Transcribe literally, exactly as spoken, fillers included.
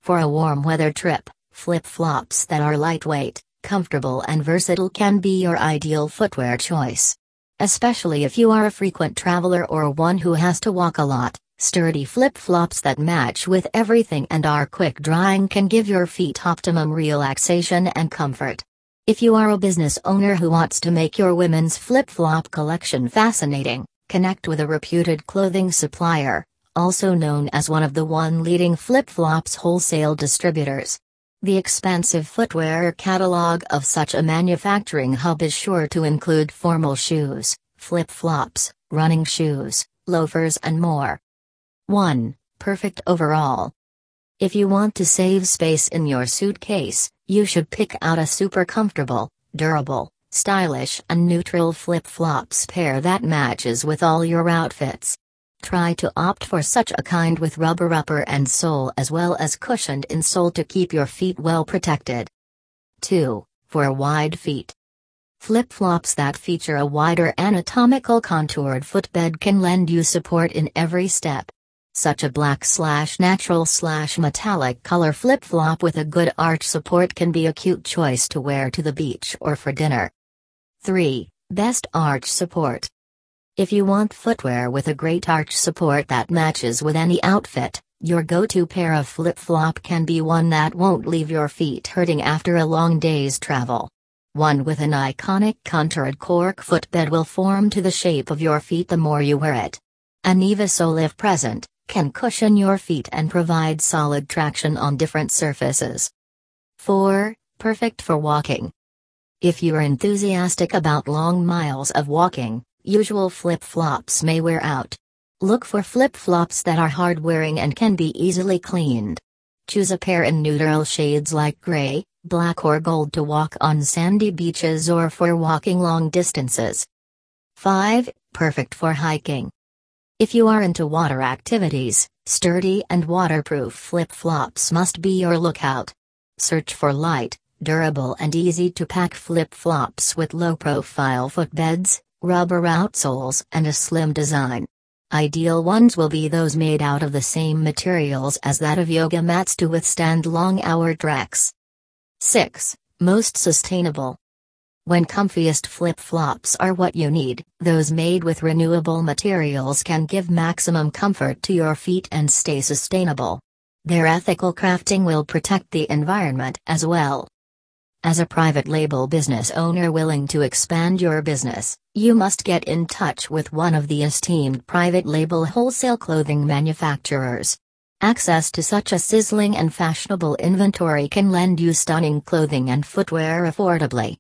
For a warm weather trip, flip-flops that are lightweight, comfortable and versatile can be your ideal footwear choice. Especially if you are a frequent traveler or one who has to walk a lot, sturdy flip-flops that match with everything and are quick-drying can give your feet optimum relaxation and comfort. If you are a business owner who wants to make your women's flip-flop collection fascinating, connect with a reputed clothing supplier, also known as one of the one leading flip-flops wholesale distributors. The expansive footwear catalog of such a manufacturing hub is sure to include formal shoes, flip-flops, running shoes, loafers and more. one. Perfect overall. If you want to save space in your suitcase, you should pick out a super comfortable, durable, stylish and neutral flip-flops pair that matches with all your outfits. Try to opt for such a kind with rubber upper and sole as well as cushioned insole to keep your feet well protected. two. For wide feet. Flip-flops that feature a wider anatomical contoured footbed can lend you support in every step. Such a black slash natural slash metallic color flip-flop with a good arch support can be a cute choice to wear to the beach or for dinner. three. Best arch support. If you want footwear with a great arch support that matches with any outfit, your go-to pair of flip-flop can be one that won't leave your feet hurting after a long day's travel. One with an iconic contoured cork footbed will form to the shape of your feet the more you wear it. An Eva sole if present, can cushion your feet and provide solid traction on different surfaces. four. Perfect for walking. If you're enthusiastic about long miles of walking, usual flip-flops may wear out. Look for flip-flops that are hard-wearing and can be easily cleaned. Choose a pair in neutral shades like gray, black or gold to walk on sandy beaches or for walking long distances. five. Perfect for hiking. If you are into water activities, sturdy and waterproof flip-flops must be your lookout. Search for light, durable and easy-to-pack flip-flops with low-profile footbeds, rubber outsoles and a slim design. Ideal ones will be those made out of the same materials as that of yoga mats to withstand long-hour treks. six. Most sustainable. When comfiest flip-flops are what you need, those made with renewable materials can give maximum comfort to your feet and stay sustainable. Their ethical crafting will protect the environment as well. As a private label business owner willing to expand your business, you must get in touch with one of the esteemed private label wholesale clothing manufacturers. Access to such a sizzling and fashionable inventory can lend you stunning clothing and footwear affordably.